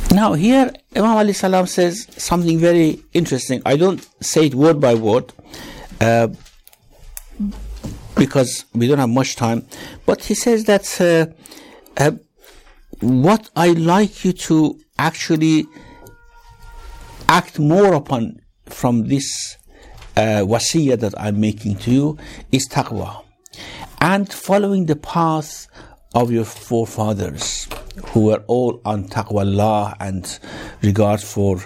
Now here Imam alayhi salam says something very interesting. I don't say it word by word because we don't have much time, but he says that what I like you to actually act more upon from this wasiyah that I'm making to you is taqwa, and following the path of your forefathers who were all on taqwa Allah and regard for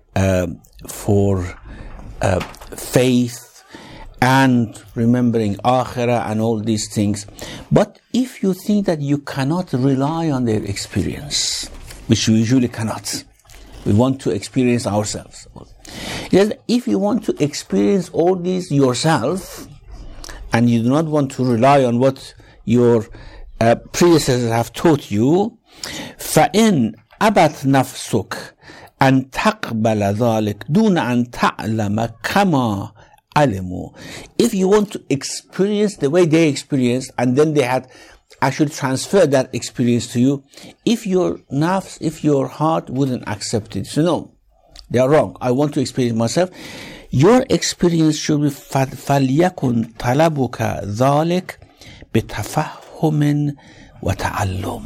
faith and remembering akhirah and all these things. But if you think that you cannot rely on their experience, which we usually cannot, we want to experience ourselves. Yes, if you want to experience all these yourself and you do not want to rely on what your predecessors have taught you, فَإِنْ أَبَتْ نَفْسُكَ أَنْ تَقْبَلَ ذَلِكَ دُونَ أَنْ تَعْلَمَ كَمَا عَلِمُوا. If you want to experience the way they experienced and then they had actually transferred that experience to you, if your nafs, if your heart wouldn't accept it, so no, they are wrong, I want to experience myself, your experience should be فَلْيَكُنْ طَلَبُكَ ذَلِكَ بِتَفَهُّمٍ وَتَعَلُّمٍ.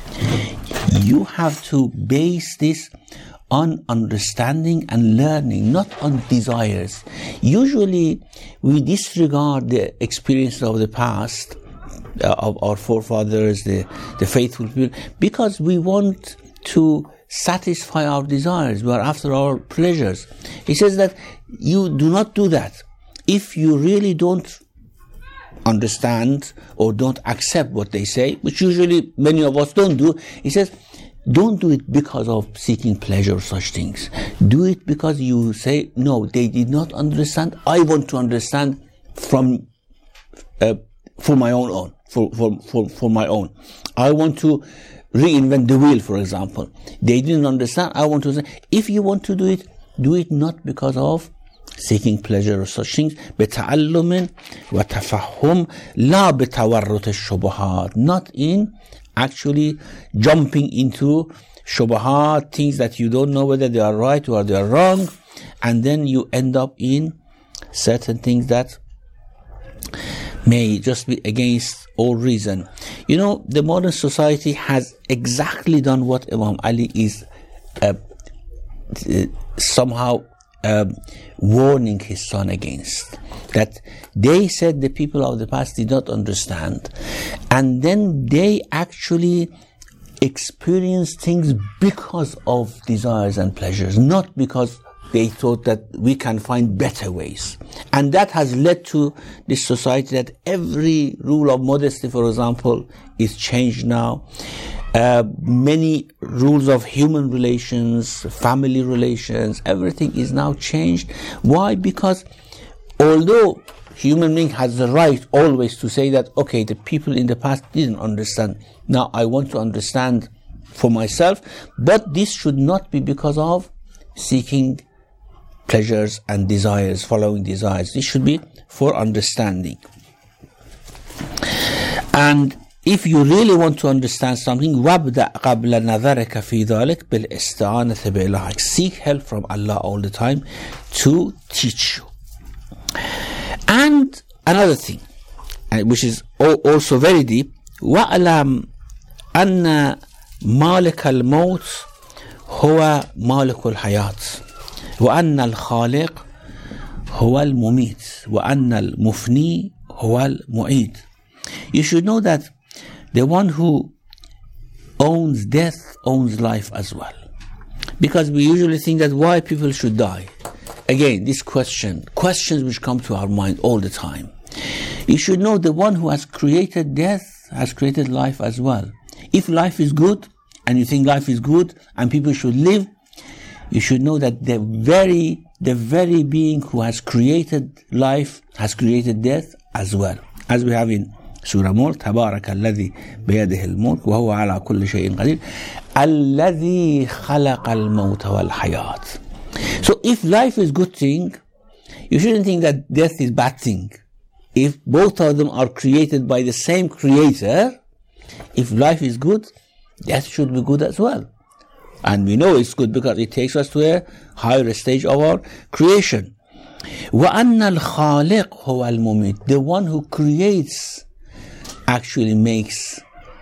You have to base this on understanding and learning, not on desires. Usually we disregard the experiences of the past, of our forefathers, the faithful people, because we want to satisfy our desires. We are after our pleasures. He says that you do not do that. If you really don't understand or don't accept what they say, which usually many of us don't do, he says, don't do it because of seeking pleasure or such things. Do it because you say, no, they did not understand. I want to understand from for my own. For my own. I want to reinvent the wheel, for example. They didn't understand. I want to say, if you want to do it not because of seeking pleasure or such things. بتعلم وتفهم لا بتورط الشبهات. Not in actually jumping into shubahat, things that you don't know whether they are right or they are wrong, and then you end up in certain things that may just be against all reason. You know, the modern society has exactly done what Imam Ali is somehow warning his son against. That they said the people of the past did not understand, and then they actually experience things because of desires and pleasures, not because they thought that we can find better ways. And that has led to this society that every rule of modesty, for example, is changed now. Many rules of human relations, family relations, everything is now changed. Why? Because although human being has the right always to say that, okay, the people in the past didn't understand, now I want to understand for myself, but this should not be because of seeking pleasures and desires, following desires. This should be for understanding. And if you really want to understand something, وَابْدَأْ قَبْلَ نَظَرِكَ فِي ذَلِكَ بِالْإِسْتِعَانَةِ بِاللَّهِ. Seek help from Allah all the time to teach you. And another thing, which is also very deep, وَأَلَمْ أَنَّ مَالِكَ الْمَوْتِ هُوَ مَالِكُ الْحَيَاةِ وأن الخالق هو المميت وأن المفني هو المعيد. You should know that the one who owns death owns life as well. Because we usually think that why people should die. Again, this questions which come to our mind all the time. You should know the one who has created death has created life as well. If life is good and you think life is good and people should live, you should know that the very being who has created life has created death as well. As we have in Surah Mulk, تبارك الذي بيده الملك وهو على كل شيء قدير الذي خلق الموت والحياة. So if life is good thing, you shouldn't think that death is bad thing. If both of them are created by the same creator, if life is good, death should be good as well. And we know it's good because it takes us to a higher stage of our creation. وَأَنَّ الْخَالِقُ هُوَ الْمُمِيتُ. The one who creates actually makes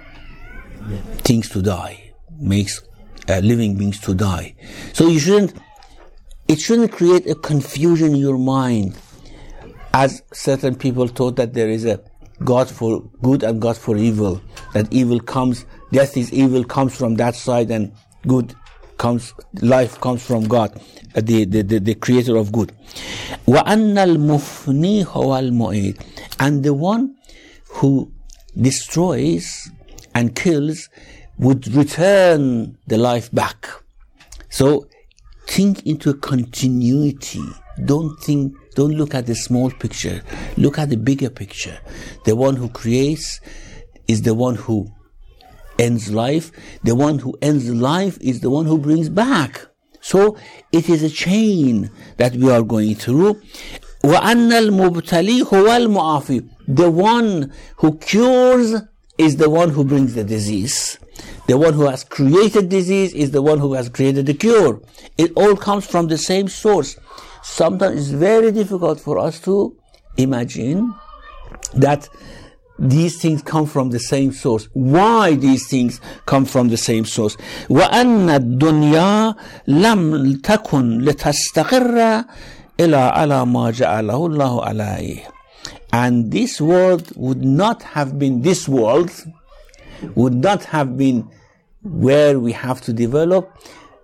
things to die, makes living beings to die. So it shouldn't create a confusion in your mind, as certain people thought that there is a God for good and God for evil, that evil comes, death is evil, comes from that side, and good comes, life comes from God, the creator of good. وَأَنَّ الْمُفْنِي هُوَ الْمُعِيدُ. And the one who destroys and kills would return the life back. So think into a continuity. Don't look at the small picture. Look at the bigger picture. The one who creates is the one who ends life. The one who ends life is the one who brings back. So it is a chain that we are going through. وَأَنَّ الْمُبْتَلِي هُوَ الْمُعَافِي. The one who cures is the one who brings the disease. The one who has created disease is the one who has created the cure. It all comes from the same source. Sometimes it's very difficult for us to imagine that these things come from the same source. Why these things come from the same source? وَأَنَّ الدُّنْيَا لَمْ تَكُنْ لِتَسْتَقِرَّ إِلَّا عَلَى مَا جَعَلَهُ اللَّهُ عَلَيْهِ. And this world would not have been this world, would not have been where we have to develop,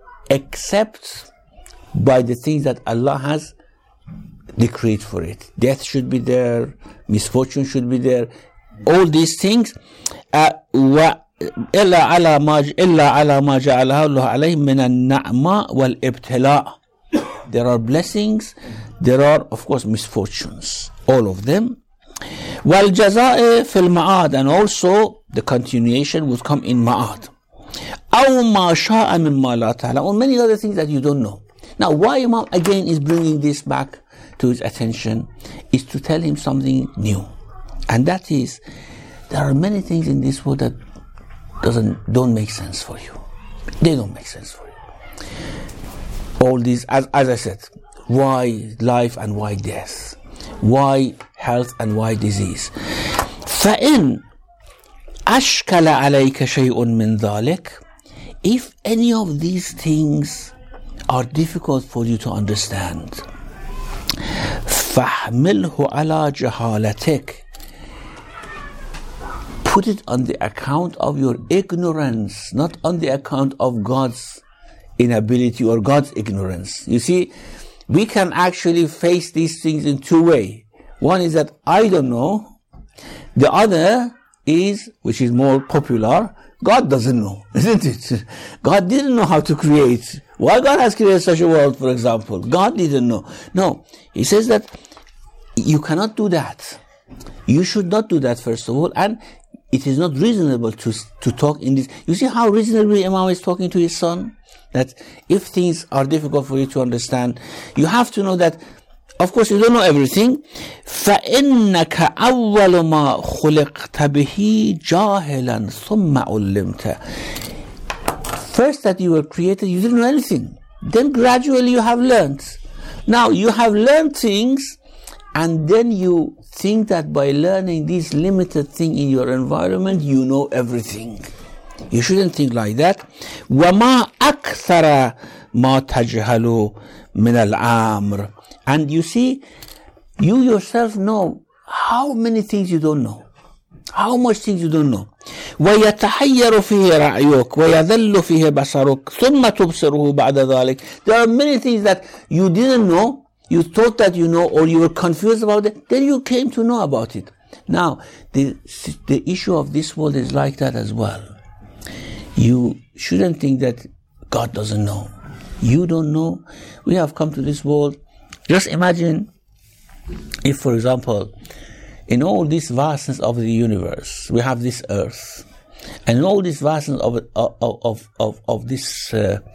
except by the things that Allah has decreed for it. Death should be there, misfortune should be there, all these things. إِلَّا عَلَى مَا جَعَلَهُ اللَّهُ عَلَيْهِ مِنَ النَّعْمَةِ وَالْإِبْتِلَاءِ. There are blessings, there are of course misfortunes, all of them. وَالْجَزَاءِ فِي الْمَعَادِ. And also the continuation would come in Ma'ad. أَوْ مَا شَاءَ مِمَّا لَا تَعْلَمُ. Or many other things that you don't know. Now why Imam again is bringing this back to his attention is to tell him something new. And that is, there are many things in this world that don't make sense for you. They don't make sense for you. All these, as I said, why life and why death? Why health and why disease? فَإِنْ أَشْكَلَ عَلَيْكَ شَيْءٌ مِّن ذَلِكَ. If any of these things are difficult for you to understand, فَحْمِلْهُ عَلَى جَهَالَتِكَ. Put it on the account of your ignorance, not on the account of God's inability or God's ignorance. You see, we can actually face these things in two ways. One is that I don't know. The other is, which is more popular, God doesn't know, isn't it? God didn't know how to create. Why God has created such a world, for example? God didn't know. No, he says that you cannot do that. You should not do that, first of all, and it is not reasonable to talk in this. You see how reasonably Imam is talking to his son? That if things are difficult for you to understand, you have to know that, of course, you don't know everything. فَإِنَّكَ أَوَّلُ مَا خُلِقْتَ بِهِ جَاهِلًا ثُمَّ عُلِّمْتَ. First that you were created, you didn't know anything. Then gradually you have learned. Now you have learned things, and then you think that by learning this limited thing in your environment, you know everything. You shouldn't think like that. وَمَا أَكْثَرَ مَا تَجْهَلُ مِنَ الْعَامْرِ. And you see, you yourself know how many things you don't know. How much things you don't know. وَيَتَحَيَّرُ فِيهِ رَعْيُكَ وَيَذَلُّ فِيهِ بَصَرُكَ ثُمَّ تُبْصِرُهُ بَعْدَ ذَلِكَ. There are many things that you didn't know, you thought that you know, or you were confused about it, then you came to know about it. Now, the issue of this world is like that as well. You shouldn't think that God doesn't know. You don't know. We have come to this world. Just imagine if, for example, in all this vastness of the universe, we have this earth, and in all this vastness of this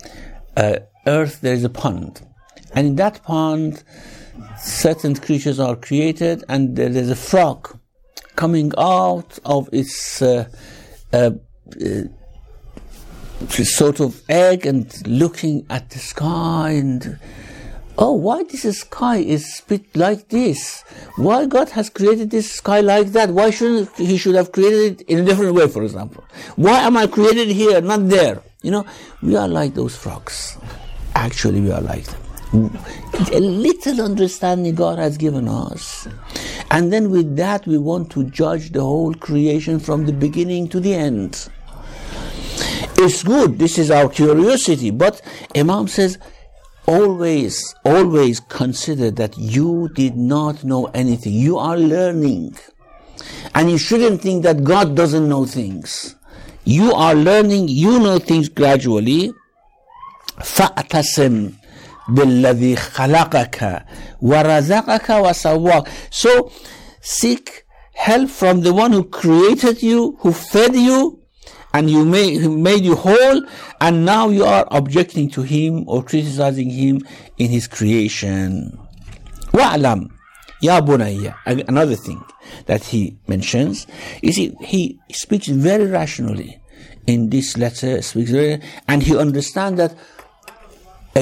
earth, there is a pond, and in that pond, certain creatures are created, and there is a frog coming out of its sort of egg and looking at the sky and, oh, why this sky is split like this? Why God has created this sky like that? Why shouldn't He should have created it in a different way, for example? Why am I created here, not there? You know, we are like those frogs. Actually, we are like them. A little understanding God has given us. And then with that, we want to judge the whole creation from the beginning to the end. It's good. This is our curiosity. But Imam says, always consider that you did not know anything. You are learning. And you shouldn't think that God doesn't know things. You are learning. You know things gradually. فَأْتَسِمْ بِالَّذِي خَلَقَكَ وَرَزَقَكَ وَسَوَّاكَ. So, seek help from the one who created you, who fed you, and who made you whole, and now you are objecting to Him or criticizing Him in His creation. وَعْلَمْ يَا بُنَيَّ. Another thing that he mentions, you see, he speaks very rationally in this letter, and he understands that a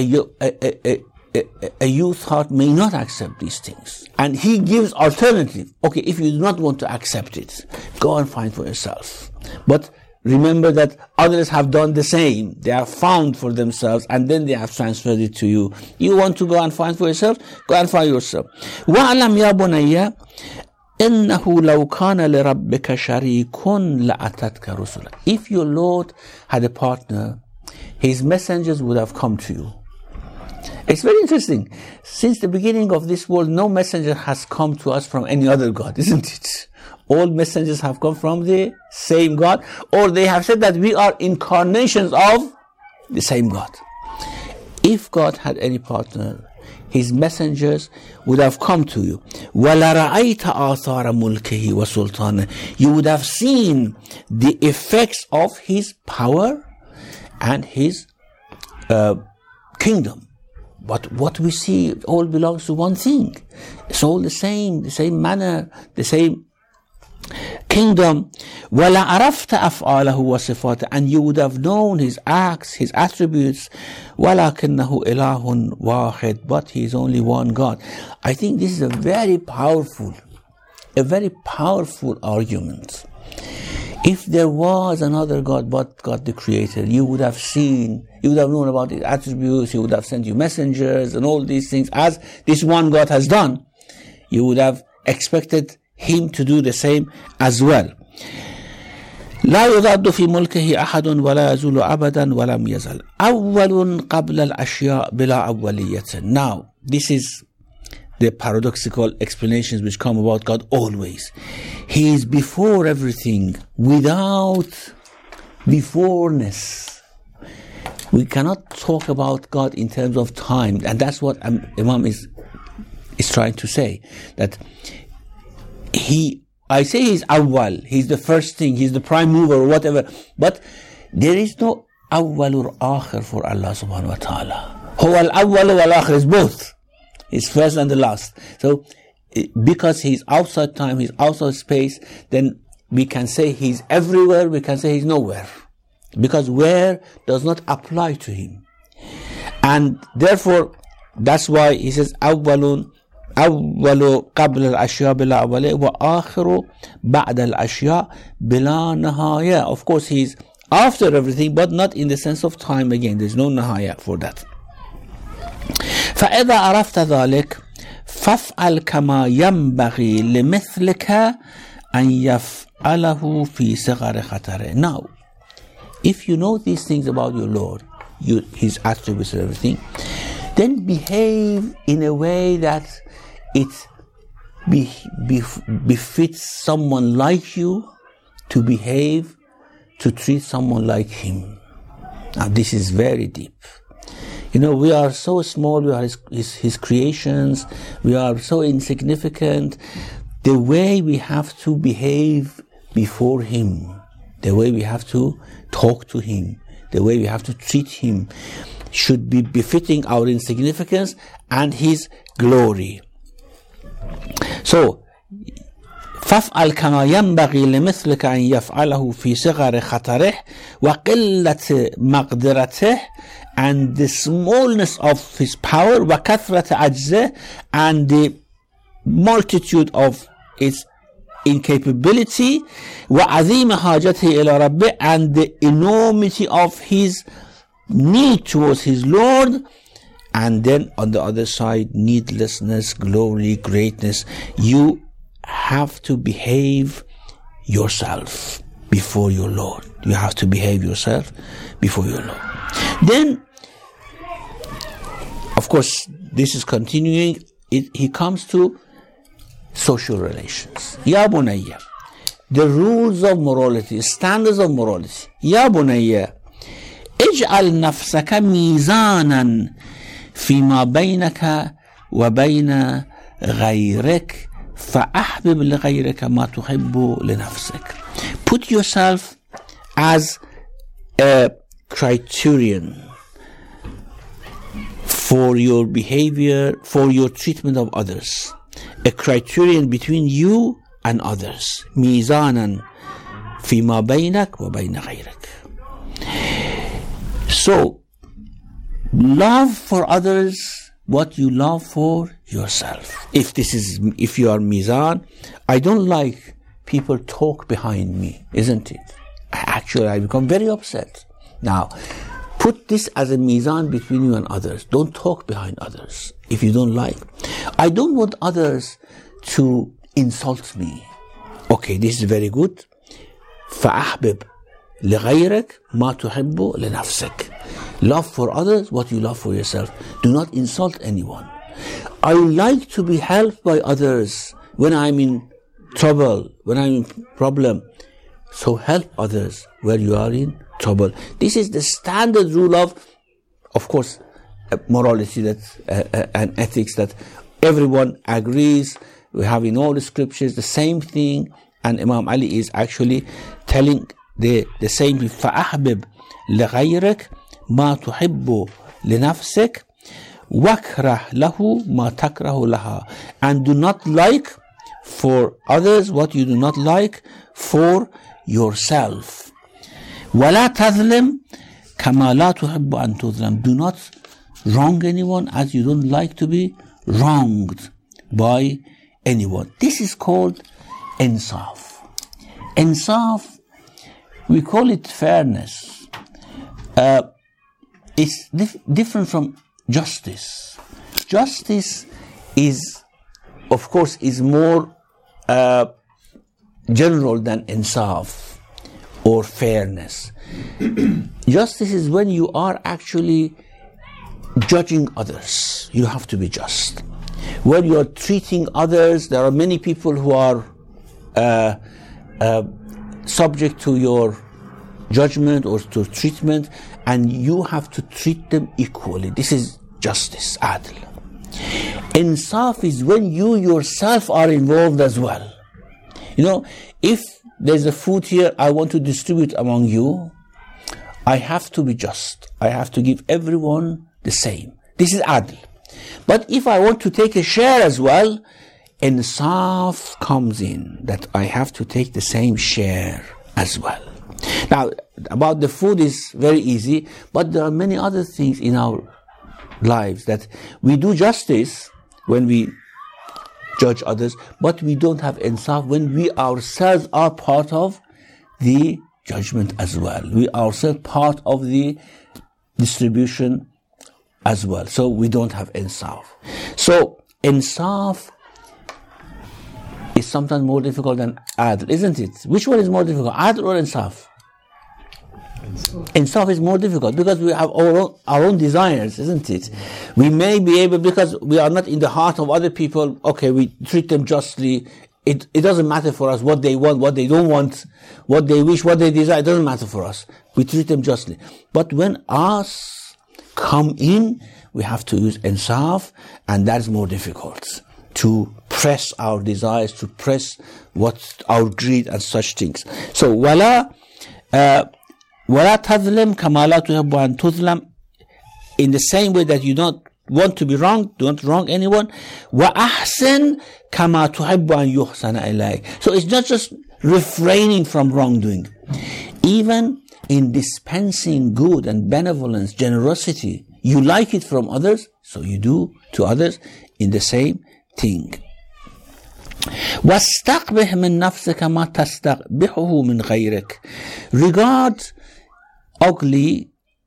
youth heart may not accept these things. And he gives alternative. Okay, if you do not want to accept it, go and find for yourself. But remember that others have done the same. They have found for themselves and then they have transferred it to you. You want to go and find for yourself? Go and find yourself. وَعْلَمْ يَا بُنَيَّ إِنَّهُ لَوْ كَانَ لِرَبِّكَ شَرِيكٌ لَأَتَتْكَ رُسُلًا. If your Lord had a partner, His messengers would have come to you. It's very interesting. Since the beginning of this world, no messenger has come to us from any other God, isn't it? All messengers have come from the same God, or they have said that we are incarnations of the same God. If God had any partner, His messengers would have come to you. وَلَرَأَيْتَ آثَارَ مُلْكِهِ وَسُلْطَانِهِ. You would have seen the effects of His power and His kingdom. But what we see, it all belongs to one thing. It's all the same manner, the same kingdom. وَلَعَرَفْتَ أَفْعَالَهُ وَصِفَاتَهُ. And you would have known His acts, His attributes. وَلَكِنَّهُ إِلَهٌ وَاحِدٌ. But He is only one God. I think this is a very powerful argument. If there was another God but God the Creator, you would have known about His attributes, He would have sent you messengers and all these things, as this one God has done. You would have expected Him to do the same as well. لا يضاد في ملكه أحد ولا يزول أبدا ولم يزل أول قبل الأشياء بلا أولية. Now, this is the paradoxical explanations which come about God always. He is before everything, without beforeness. We cannot talk about God in terms of time, and that's what Imam is trying to say. That I say He's awwal, He's the first thing, He's the prime mover or whatever, but there is no awwal or akhir for Allah subhanahu wa ta'ala. Huwa al-awwal wal-akhir is both. He's first and the last. So, because He's outside time, He's outside space, then we can say He's everywhere, we can say He's nowhere. Because where does not apply to Him. And therefore, that's why He says, أول قبل الأشياء بلا أولية وآخر بعد الأشياء بلا نهاية. Of course, He's after everything, but not in the sense of time again. There's no nahaya for that. فإذا عرفت ذلك فافعل كما ينبغي لمثلك أن يفعله في صغر خطره. Now, if you know these things about your Lord, His attributes and everything, then behave in a way that it befits someone like you to behave, to treat someone like Him. Now, this is very deep. You know, we are so small, we are his creations, we are so insignificant. The way we have to behave before Him, the way we have to talk to Him, the way we have to treat Him, should be befitting our insignificance and His glory. So, فافعل كما ينبغي لمثلك أن يفعله في صغر خطره وقلة مقدرته, and the smallness of his power, وكثرة عجزه, and the multitude of its incapability, وعظيم حاجته إلى ربه, and the enormity of his need towards his Lord. And then on the other side, needlessness, glory, greatness. You have to behave yourself before your Lord. You have to behave yourself before your Lord. Then, of course, this is continuing. He comes to social relations. Ya bunayya, the rules of morality, standards of morality. Ya bunayya, اجعل نفسك ميزانا فيما بينك وبين غيرك فأحبب لغيرك ما تحب لنفسك. Put yourself as a criterion for your behavior, for your treatment of others. A criterion between you and others. ميزانا فيما بينك وبين غيرك. So, love for others what you love for yourself. If you are mizan, I don't like people talk behind me, isn't it? Actually, I become very upset. Now, put this as a mizan between you and others. Don't talk behind others if you don't like. I don't want others to insult me. Okay, this is very good. فأحبب لغيرك ما تحب لنفسك. Love for others what you love for yourself. Do not insult anyone. I like to be helped by others when I'm in trouble, when I'm in problem. So help others where you are in trouble. This is the standard rule of course, morality and ethics that everyone agrees. We have in all the scriptures the same thing, and Imam Ali is actually telling the same thing. فَأَحْبِبْ لِغَيْرِكَ ما تحب لنفسك واكره له ما تكره لها, and do not like for others what you do not like for yourself. ولا تظلم كما لا تحب أن تظلم. Do not wrong anyone as you don't like to be wronged by anyone. This is called insaf. Insaf, we call it fairness. It's different from justice. Justice is, of course, is more general than insaf or fairness. Justice is when you are actually judging others. You have to be just. When you are treating others, there are many people who are subject to your judgment or to treatment, and you have to treat them equally. This is justice, adl. Insaf is when you yourself are involved as well. You know, if there's a food here I want to distribute among you, I have to be just. I have to give everyone the same. This is adl. But if I want to take a share as well, insaf comes in, that I have to take the same share as well. Now, about the food is very easy, but there are many other things in our lives that we do justice when we judge others, but we don't have insaf when we ourselves are part of the judgment as well. We ourselves part of the distribution as well. So we don't have insaf. So insaf is sometimes more difficult than adl, isn't it? Which one is more difficult, adl or insaf? Insaf is more difficult because we have our own desires, isn't it? We may be able, because we are not in the heart of other people, okay, we treat them justly. It doesn't matter for us what they want, what they don't want, what they wish, what they desire. It doesn't matter for us. We treat them justly. But when us come in, we have to use insaf, and that is more difficult. To press our desires, to press our greed and such things. So, وَلَا تَظْلِمْ كَمَا لَا تُحِبُّ أَن تُظْلَمْ. In the same way that you don't want to be wrong, do not wrong anyone. وَأَحْسِنْ كَمَا تُحِبُّ أَنْ يُحْسَنَ إِلَيْكَ. So it's not just refraining from wrongdoing. Even in dispensing good and benevolence, generosity, you like it from others, so you do to others in the same thing. وَاسْتَقْبِحْ مِنْ نَفْسِكَ مَا تَسْتَقْبِحُهُ مِنْ غَيْرِكَ. Regard ugly,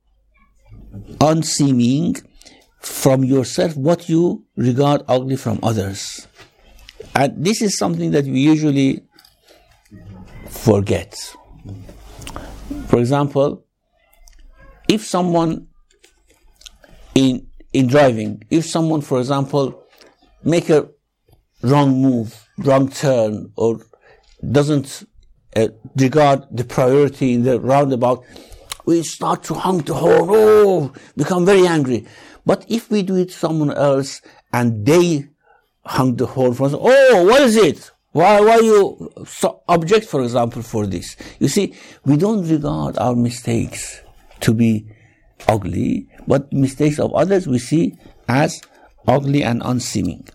unseeming from yourself what you regard ugly from others. And this is something that we usually forget. For example, if someone in driving, if someone, for example, make a wrong move, wrong turn, or doesn't regard the priority in the roundabout, we start to honk the horn, become very angry. But if we do it to someone else and they honk the horn for us, what is it? Why you object, for example, for this? You see, we don't regard our mistakes to be ugly, but mistakes of others we see as ugly and unseeming.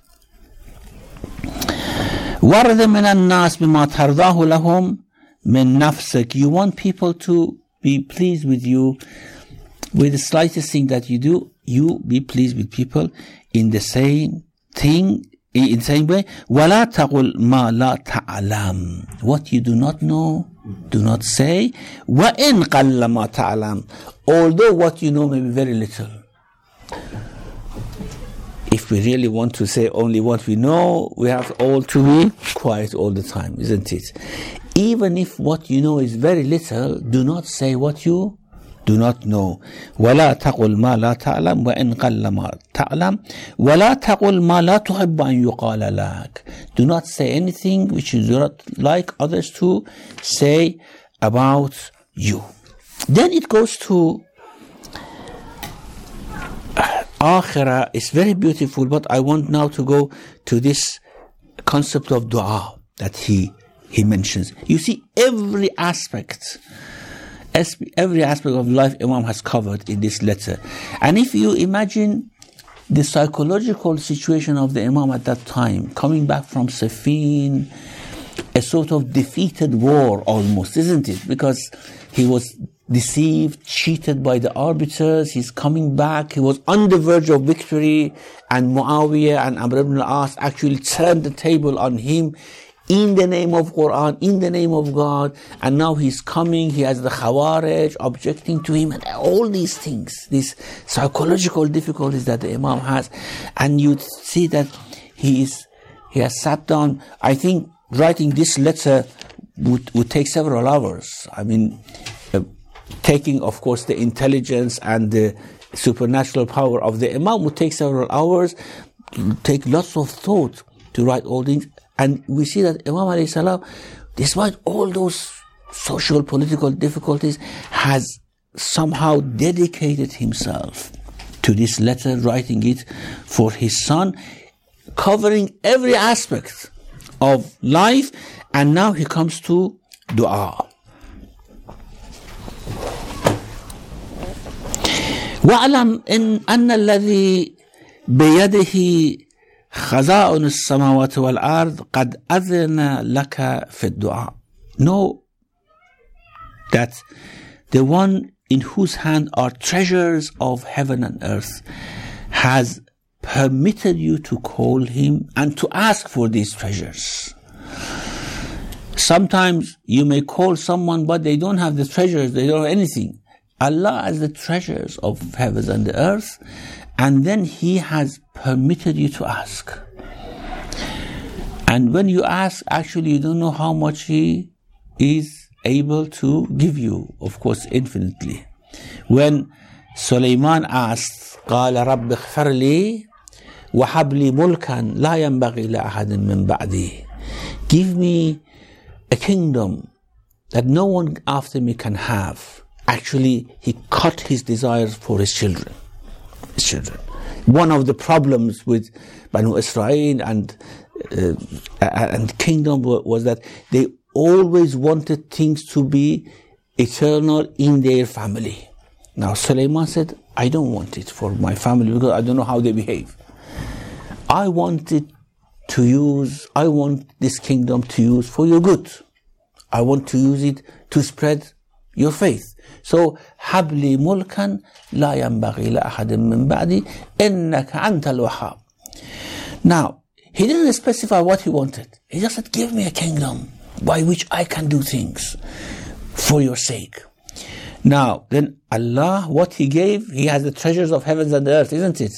وَرْضِ مِنَ النَّاسِ بِمَا تَرْضَاهُ لَهُمْ مِنْ نَفْسِكَ. You want people to be pleased with you with the slightest thing that you do. You be pleased with people in the same thing, in the same way. وَلَا تَقُلْ مَا لَا تَعْلَمْ. What you do not know, do not say. وَإِنْ قَلَّ مَا تَعْلَمْ. Although what you know may be very little. If we really want to say only what we know, we have all to be quiet all the time, isn't it? Even if what you know is very little, do not say what you do not know. وَلَا تَقُلْ مَا لَا تَعْلَمْ وَإِنْ قَلَّ مَا تَعْلَمْ وَلَا تَقُلْ مَا لَا تُحِبُّ أَنْ يُقَالَ لَكَ. Do not say anything which you do not like others to say about you. Then it goes to Akhirah. It's very beautiful, but I want now to go to this concept of dua that he mentions. You see, every aspect of life Imam has covered in this letter. And if you imagine the psychological situation of the Imam at that time, coming back from Siffin, a sort of defeated war almost, isn't it? Because he was deceived, cheated by the arbiters, he's coming back, he was on the verge of victory, and Muawiyah and Amr ibn al-As actually turned the table on him in the name of Quran, in the name of God, and now he's coming, he has the Khawarij objecting to him, and all these things, these psychological difficulties that the Imam has, and you see that he has sat down. I think writing this letter would take several hours. I mean, taking, of course, the intelligence and the supernatural power of the Imam would take several hours, take lots of thought to write all things. And we see that Imam alayhi salam, despite all those social, political difficulties, has somehow dedicated himself to this letter, writing it for his son, covering every aspect of life. And now he comes to dua. وَأَعْلَمْ أَنَّ الَّذِي بِيَدِهِ خَزَائِنُ السَّمَاوَاتِ وَالْأَرْضِ قَدْ أَذْنَ لَكَ فِي الدُّعَاءِ. Know that the one in whose hand are treasures of heaven and earth has permitted you to call him and to ask for these treasures. Sometimes you may call someone, but they don't have the treasures, they don't have anything. Allah has the treasures of heavens and the earth, and then He has permitted you to ask. And when you ask, actually you don't know how much He is able to give you, of course, infinitely. When Sulaiman asked, قال رب اغفر لي وهب لي ملكا لا ينبغي لأحد من بعدي. Give me a kingdom that no one after me can have. Actually, he cut his desires for his children. One of the problems with Banu Israel and kingdom was that they always wanted things to be eternal in their family. Now Sulaiman said, I don't want it for my family because I don't know how they behave. I want this kingdom to use for your good. I want to use it to spread your faith. So, هب لي ملكا لا ينبغي لأحد من بعدي إنك أنت الوهاب. Now, he didn't specify what he wanted. He just said, give me a kingdom by which I can do things for your sake. Now, then Allah, what He gave, He has the treasures of heavens and the earth, isn't it?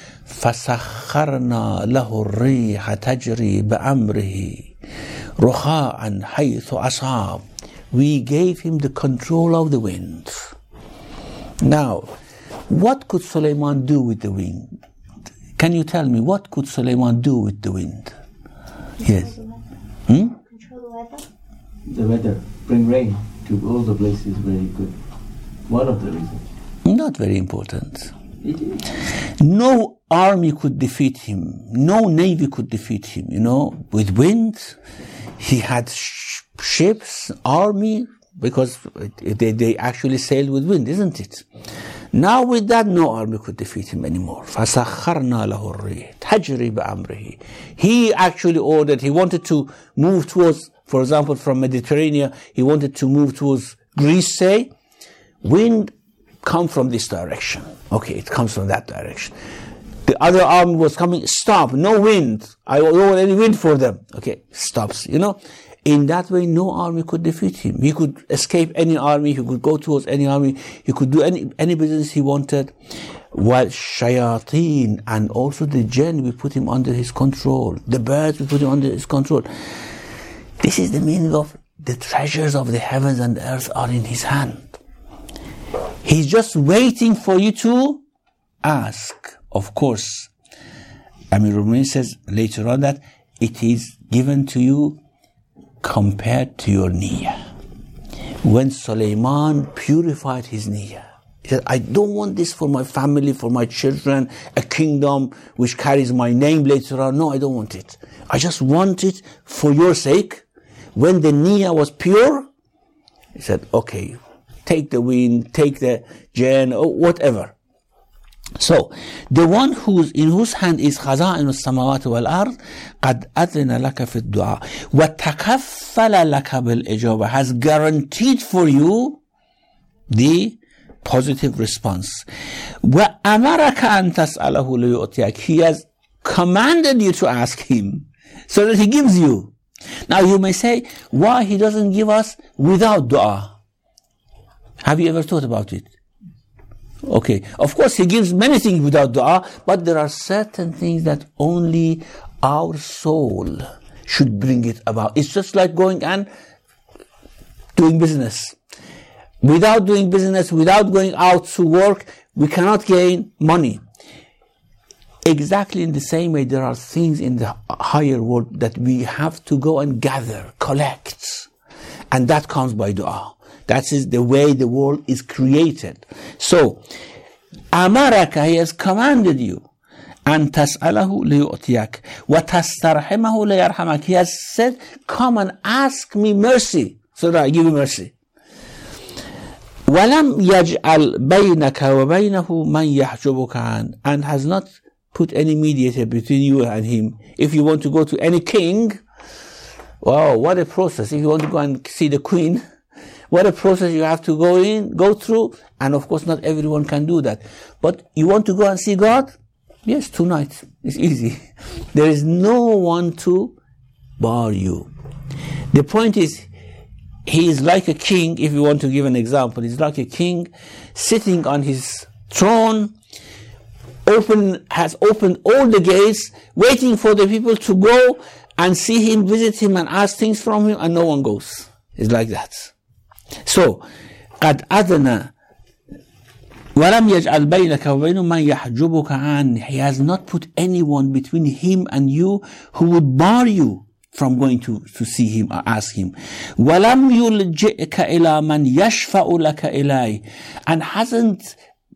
فَسَخَّرْنَا لَهُ الرِّيحَ تَجْرِي بِأَمْرِهِ رُخَاءً حَيْثُ أَصَابَ. We gave him the control of the wind. Now, what could Sulaiman do with the wind? Can you tell me, what could Sulaiman do with the wind? Yes. Control the weather? The weather, bring rain to all the places where he could. One of the reasons. Not very important. No army could defeat him. No navy could defeat him. With wind, he had ships, army, because they actually sailed with wind, isn't it? Now with that, no army could defeat him anymore. فَسَخَّرْنَا لَهُ الرِّيحَ تَجْرِي بِأَمْرِهِ. He actually ordered, he wanted to move towards, for example, from Mediterranean, he wanted to move towards Greece, say, wind come from this direction. Okay, it comes from that direction. The other army was coming, stop, no wind. I don't want any wind for them. Okay, stops, In that way, no army could defeat him. He could escape any army, he could go towards any army, he could do any business he wanted. While shayateen, and also the jinn, we put him under his control. The birds, we put him under his control. This is the meaning of the treasures of the heavens and the earth are in his hand. He's just waiting for you to ask. Of course, Amir al-Mu'minin says later on that it is given to you compared to your niyyah. When Sulaiman purified his niyyah, he said, I don't want this for my family, for my children, a kingdom which carries my name later on. No, I don't want it. I just want it for your sake. When the niyyah was pure, he said, okay, take the wind, take the jinn, or whatever. So, the one in whose hand is خزائن السماوات والأرض قد أذن لك في الدعاء وتكفل لك بالإجابة, has guaranteed for you the positive response. وأمرك أن تسأله ليؤتيك, he has commanded you to ask him so that he gives you. Now you may say, why he doesn't give us without dua? Have you ever thought about it? Okay, of course he gives many things without dua, but there are certain things that only our soul should bring it about. It's just like going and doing business. Without doing business, without going out to work, we cannot gain money. Exactly in the same way, there are things in the higher world that we have to go and gather, collect. And that comes by dua. That is the way the world is created. So, Amaraka, he has commanded you. أن تسأله ليؤتيك وتسترحمه ليرحمك. He has said, come and ask me mercy so that I give you mercy. ولم يجعل بينك وبينه من يحجبك عنه, and has not put any mediator between you and him. If you want to go to any king, wow, what a process. If you want to go and see the queen, what a process you have to go through. And of course, not everyone can do that. But you want to go and see God? Yes, tonight. It's easy. There is no one to bar you. The point is, he is like a king, if you want to give an example. He's like a king sitting on his throne, has opened all the gates, waiting for the people to go and see him, visit him, and ask things from him, and no one goes. It's like that. So, قد أذن ولم يجعل بينك وبين من يحجبك عنه. He has not put anyone between him and you who would bar you from going to see him or ask him. ولم يلجئك إلى من يشفع لك إليه, and hasn't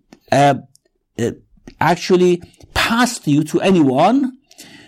actually passed you to anyone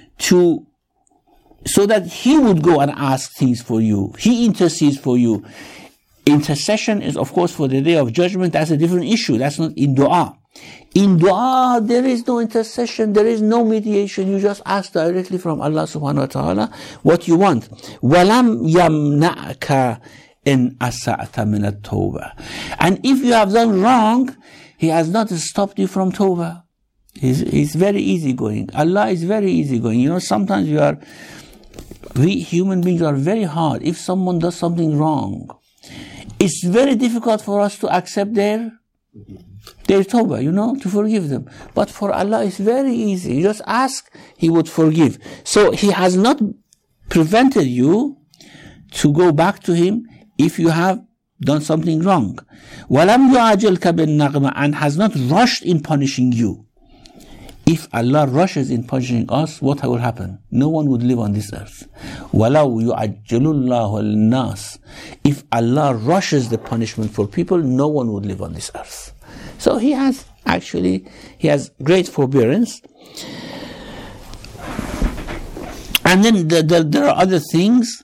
so that he would go and ask things for you. He intercedes for you. Intercession is, of course, for the day of judgment. That's a different issue. That's not in dua. In dua, there is no intercession, there is no mediation. You just ask directly from Allah subhanahu wa ta'ala what you want. وَلَمْ يَمْنَعْكَ إِنْ أَسَعْتَ مِنَ التَّوْبَةِ. And if you have done wrong, He has not stopped you from tawbah. He's very easygoing. Allah is very easygoing. You know, sometimes we human beings are very hard. If someone does something wrong, it's very difficult for us to accept their tawbah, you know, to forgive them. But for Allah, it's very easy. You just ask, He would forgive. So He has not prevented you to go back to Him if you have done something wrong. وَلَمْ يُعَجِلْكَ بِالنَّقْمَةِ, and has not rushed in punishing you. If Allah rushes in punishing us, what will happen? No one would live on this earth. وَلَوْ يُعَجِّلُ اللَّهُ النَّاسِ. If Allah rushes the punishment for people, no one would live on this earth. So He has great forbearance. And then there are other things.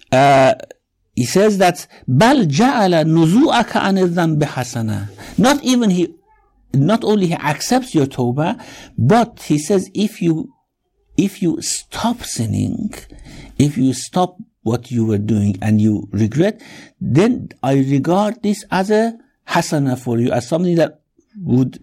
He says that بَلْ جَعَلَ نُزُوءَكَ عَنِ الذَّنْبِ حَسَنًا. Not only He accepts your tawbah, but He says if you stop sinning, if you stop what you were doing and you regret, then I regard this as a hasana for you, as something that would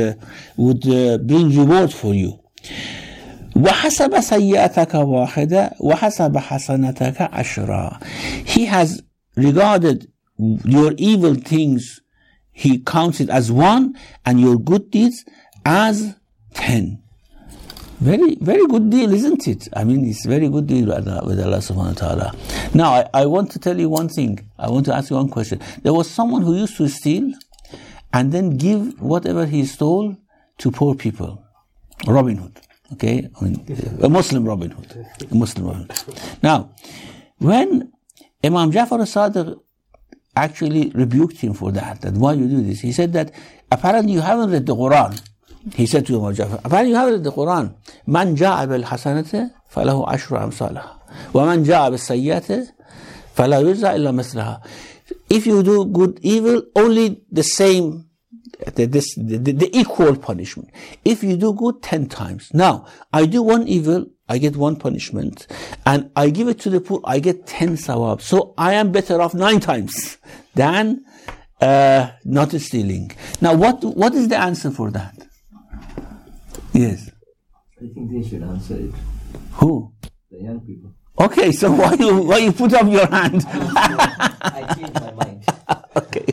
bring reward for you. وَحَسَبَ سَيِّئَتَكَ وَاحِدَةً وَحَسَبَ حَسَنَتَكَ عَشْرًا. He has regarded your evil things, He counts it as 1, and your good deeds as 10. Very, very good deal, isn't it? I mean, it's a very good deal with Allah subhanahu wa ta'ala. Now, I want to tell you one thing. I want to ask you one question. There was someone who used to steal and then give whatever he stole to poor people. Robin Hood. Okay? I mean, a Muslim Robin Hood. A Muslim Robin Hood. Now, when Imam Ja'far al-Sadiq actually rebuked him for that why you do this, he said that apparently you haven't read the Quran. He said to Imam Ja'far, apparently you haven't read the Quran. Man ja'a bil hasanati falahu ashru amsalha wa man ja'a bis sayyiati fala yujza illa mislaha. If you do good evil, only the same, the equal punishment. If you do good, 10 times. Now, I do one evil, I get 1 punishment, and I give it to the poor, I get 10 sawab. So I am better off 9 times than not stealing. Now, what is the answer for that? Yes. I think they should answer it. Who? The young people. Okay, so why you put up your hand? I changed my mind. Okay.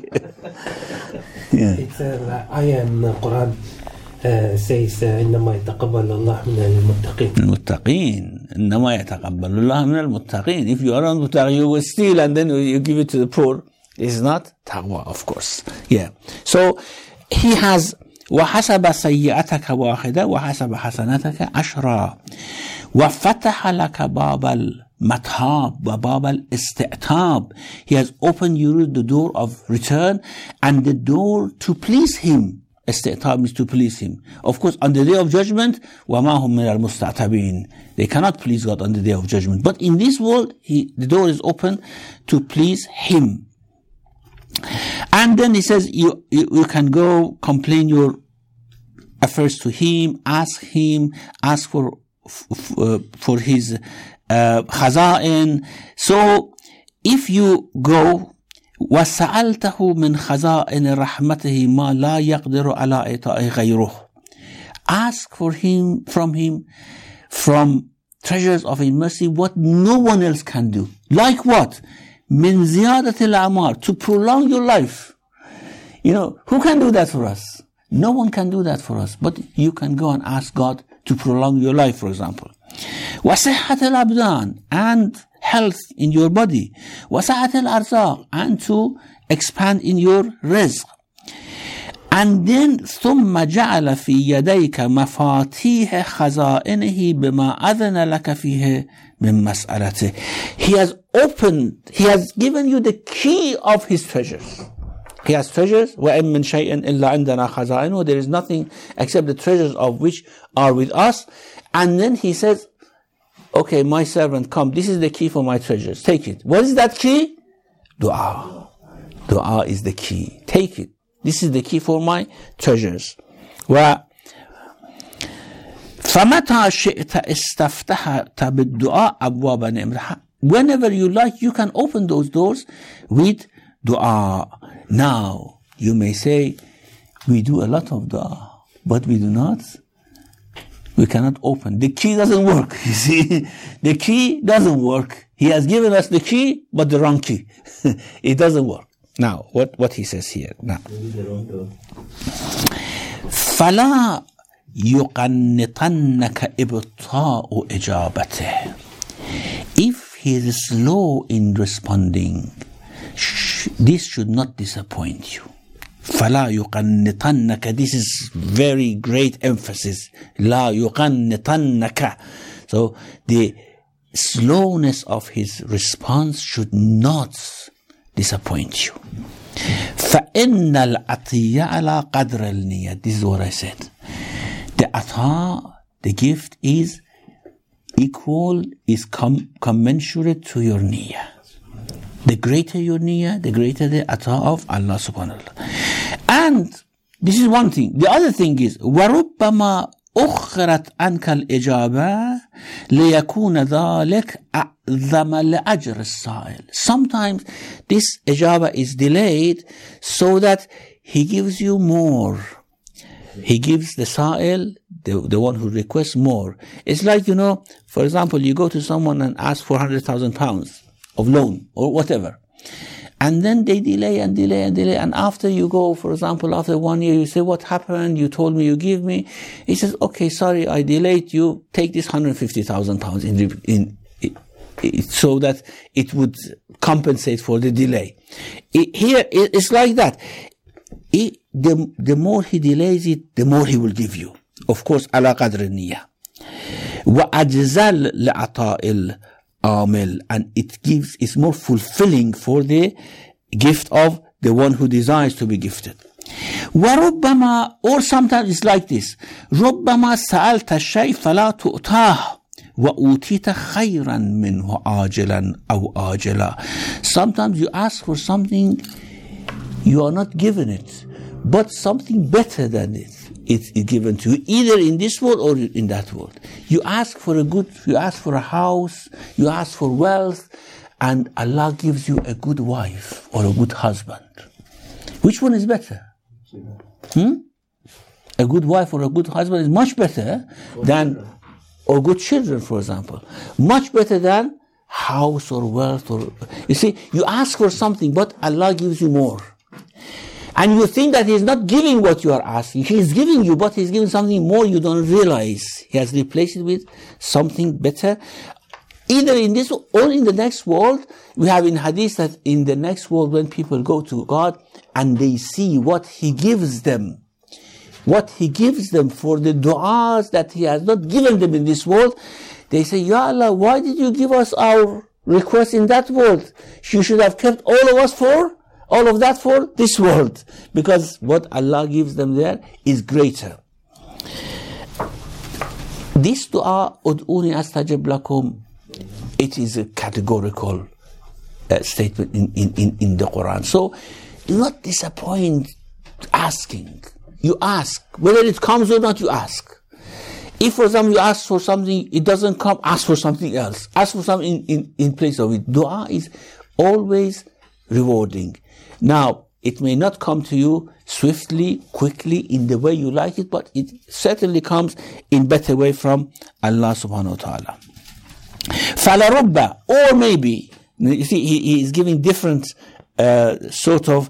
Yeah. It's an ayah in the Quran says إنما يتقبل الله من المتقين. المتقين. إنما يتقبل الله من المتقين. If you are on muttaqin, you will steal and then you give it to the poor. It's not taqwa, of course. Yeah. So he has وحسب سيئتك واحدة وحسب حسنتك عشرا وفتح لك باب المتاب وباب الاستعتاب. He has opened you the door of return and the door to please Him. Isti'tab means to please Him. Of course, on the day of judgment, وَمَا هُمْ مِنَ الْمُسْتَعْتَبِينَ. They cannot please God on the day of judgment. But in this world, the door is open to please Him. And then he says, you can go complain your affairs to Him, ask for His khaza'in. So if you go, وَسَأَلْتَهُ مِنْ خَزَائِنِ رَحْمَتِهِ مَا لَا يَقْدِرُ عَلَىٰ إِعْطَائِهِ غَيْرُهُ. Ask from Him, from treasures of His mercy, what no one else can do. Like what? مِنْ زِيَادَةِ الْأَعْمَارِ, to prolong your life. You know, who can do that for us? No one can do that for us. But you can go and ask God to prolong your life, for example. وَصِحَّةِ الْأَبْدَانِ, and health in your body. وَسَعَةِ الْأَرْزَاقِ, and to expand in your rizq. And then ثُمَّ جَعَلَ فِي يَدَيْكَ مَفَاتِيحَ خَزَائِنِهِ بِمَا أَذَنَ لَكَ فِيهِ مِن مَسْأَلَتِهِ. He has given you the key of His treasures. He has treasures. وَإِن مِّن شَيْءٍ إِلَّا عِنْدَنَا خَزَائِنُهُ. There is nothing except the treasures of which are with us. And then He says, okay, my servant, come. This is the key for my treasures. Take it. What is that key? Dua. Dua is the key. Take it. This is the key for my treasures. فمتى شئت استفتحت بالدعاء أبواب نعمة. Whenever you like, you can open those doors with dua. Now, you may say, we do a lot of dua, but we cannot open. The key doesn't work, you see. The key doesn't work. He has given us the key, but the wrong key. It doesn't work. Now, what he says here. Now. فَلَا يُقَنِّطَنَّكَ إِبْطَاءُ إِجَابَتِهِ. If he is slow in responding, this should not disappoint you. فَلَا يُقَنِّطَنَّكَ. This is very great emphasis. لَا يُقَنِّطَنَّكَ. So the slowness of his response should not disappoint you. فَإِنَّ الْعَطِيَّ عَلَى قَدْرِ النِّيَّةِ. This is what I said. The ata, the gift, is equal, is commensurate to your niyyah. The greater your niyyah, the greater the ata of Allah subhanahu wa ta'ala. And this is one thing. The other thing is, وَرُبَّمَا أُخِّرَتْ عَنْكَ الْإِجَابَةِ لِيَكُونَ ذَلِكَ أَعْظَمَ لِأَجْرِ السَّائِلِ. Sometimes this ijaba is delayed so that he gives you more. He gives the sa'il, the one who requests, more. It's like, for example, you go to someone and ask for £100,000 of loan or whatever. And then they delay and delay and delay. And after you go, for example, after 1 year, you say, what happened? You told me you give me. He says, okay, sorry, I delayed you. Take this £150,000 so that it would compensate for the delay. Here, it's like that. The more he delays it, the more he will give you. Of course, ala qadr al-niyyah. وَأَجْزَلْ لَعَطَاءِ الْآمِلِ. And it's more fulfilling for the gift of the one who desires to be gifted. وَرُبَّمَا, or sometimes it's like this. رُبَّمَا سَأَلْتَ الشَّيْء فَلَا تُؤْتَاهُ وَأُوتِيتَ خَيْرًا مِنْهُ عَاجِلًا أَوْ آجِلًا. Sometimes you ask for something, you are not given it, but something better than it is given to you, either in this world or in that world. You ask for you ask for a house, you ask for wealth, and Allah gives you a good wife or a good husband. Which one is better? A good wife or a good husband is much better than, or good children, for example. Much better than house or wealth. You see, you ask for something, but Allah gives you more. And you think that He's not giving what you are asking. He's giving you, but He's giving something more you don't realize. He has replaced it with something better. Either in this or in the next world. We have in hadith that in the next world, when people go to God and they see what He gives them, for the du'as that He has not given them in this world, they say, Ya Allah, why did you give us our request in that world? You should have kept all of that for this world, because what Allah gives them there is greater. This dua, ud'uni astajib lakum, it is a categorical statement in the Quran. So do not disappoint asking. You ask. Whether it comes or not, you ask. If, for example, you ask for something, it doesn't come, ask for something else. Ask for something in place of it. Dua is always rewarding. Now, it may not come to you swiftly, quickly, in the way you like it, but it certainly comes in better way from Allah subhanahu wa ta'ala. فَلَرُبَّ, or maybe, you see, he is giving different sort of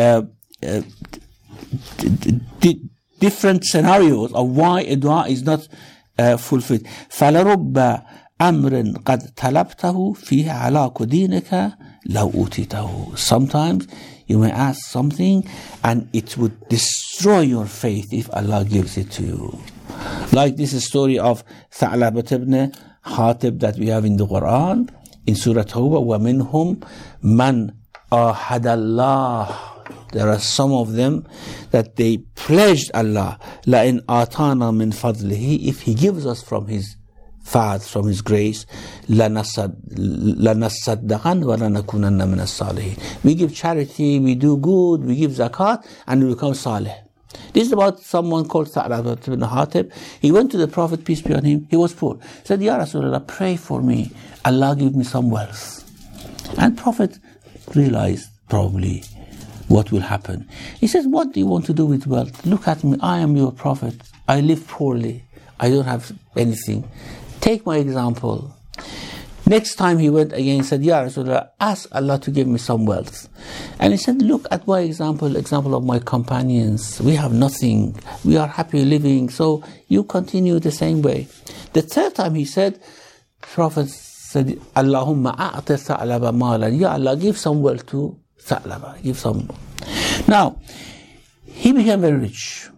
different scenarios of why a dua is not fulfilled. فَلَرُبَّ أَمْرٍ قَدْ طَلَبْتَهُ فِيهِ عَلَىٰ دِينِكَ لَوْ أُوتِيتَهُ. Sometimes you may ask something and it would destroy your faith if Allah gives it to you. Like this story of Tha'labat ibn Hatib that we have in the Quran, in Surah Tawbah, وَمِنْهُمْ مَنْ أَحَدَ اللَّهِ. There are some of them that they pledged Allah, لَإِنْ آتَانَا مِنْ فَضْلِهِ, if He gives us from His fadl, from His grace, لَنَصَّدَّقَنْ وَلَنَكُونَنَّ مِنَ الصَّالِحِينَ. We give charity, we do good, we give zakat, and we become salih. This is about someone called Tha'laba ibn Hatib. He went to the Prophet, peace be on him. He was poor. He said, Ya Rasulullah, pray for me. Allah give me some wealth. And Prophet realized probably what will happen. He says, what do you want to do with wealth? Look at me. I am your Prophet. I live poorly. I don't have anything. Take my example. Next time he went again, he said, Ya Rasulullah, ask Allah to give me some wealth. And he said, look at my example of my companions. We have nothing. We are happy living. So you continue the same way. The third time he said, Prophet said, Allahumma a'ti Tha'laba malan. Ya Allah, give some wealth to Tha'laba. Give some. Now, he became very rich.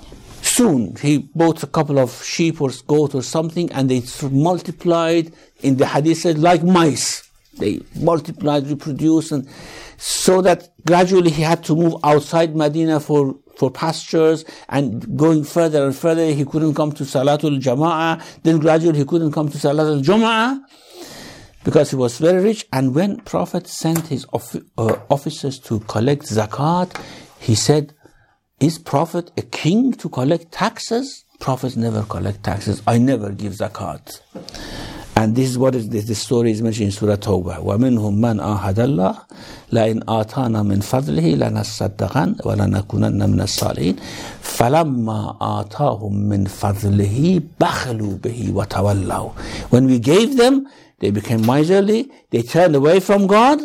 Soon he bought a couple of sheep or goat or something, and they multiplied. In the hadith said like mice. They multiplied, reproduced, and so that gradually he had to move outside Medina for pastures, and going further and further he couldn't come to Salatul Jama'ah. Then gradually he couldn't come to Salatul Jum'ah because he was very rich. And when Prophet sent his officers to collect zakat, he said, is Prophet a king to collect taxes? Prophets never collect taxes. I never give zakat. And this is what is the story is mentioned in Surah Tawbah. وَمِنْهُمْ مَنْ آهَدَ اللَّهِ لَإِنْ آتَانَا مِنْ فَضْلِهِ لَنَصَّدَّقَنَّ وَلَنَكُونَنَّ مِنَ الصَّالِحِينَ فَلَمَّا آتَاهُمْ مِنْ فَضْلِهِ بَخِلُوا بِهِ وَتَوَلَّوْا. When we gave them, they became miserly, they turned away from God.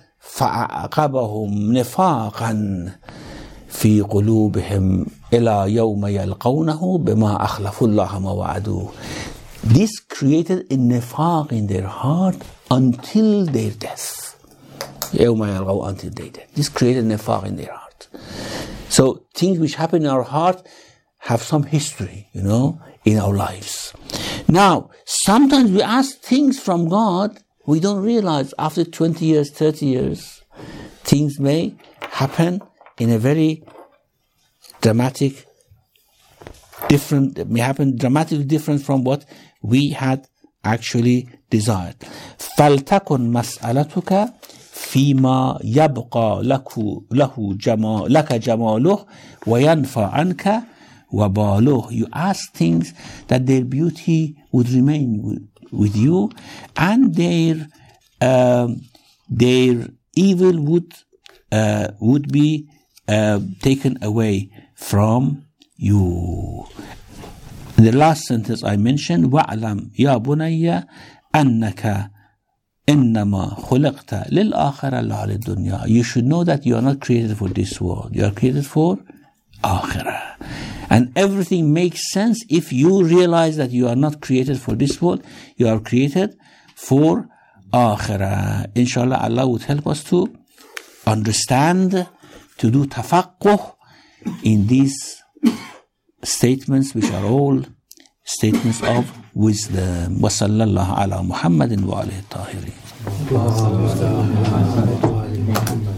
فَأَعْقَبَهُمْ نِفَاقًا في قلوبهم إلى يوم يلقونه بما أخلفوا الله ما وعدوه. This created a nifaq in their heart until their death. يوم يلقوا until their death. This created nifaq in their heart. So things which happen in our heart have some history, in our lives. Now, sometimes we ask things from God, we don't realize after 20 years, 30 years, things may happen in a very dramatically different from what we had actually desired. فَلْتَكُنْ مَسْأَلَتُكَ فِيمَا يَبْقَى لَكَ جَمَالُهُ وَيَنْفَى عَنْكَ وَبَالُهُ. You ask things that their beauty would remain with you, and their evil would be taken away from you. The last sentence I mentioned, وَعْلَمْ يَا بُنَيَّ أَنَّكَ إِنَّمَا خُلِقْتَ لِلْآخِرَةِ لَا لِلدُّنْيَا. You should know that you are not created for this world. You are created for Akhirah. And everything makes sense if you realize that you are not created for this world. You are created for Akhirah. Inshallah, Allah would help us to understand, to do tafaqquh in these statements, which are all statements of wisdom. Wa sallallahu ala Muhammadin wa alihi tahirin.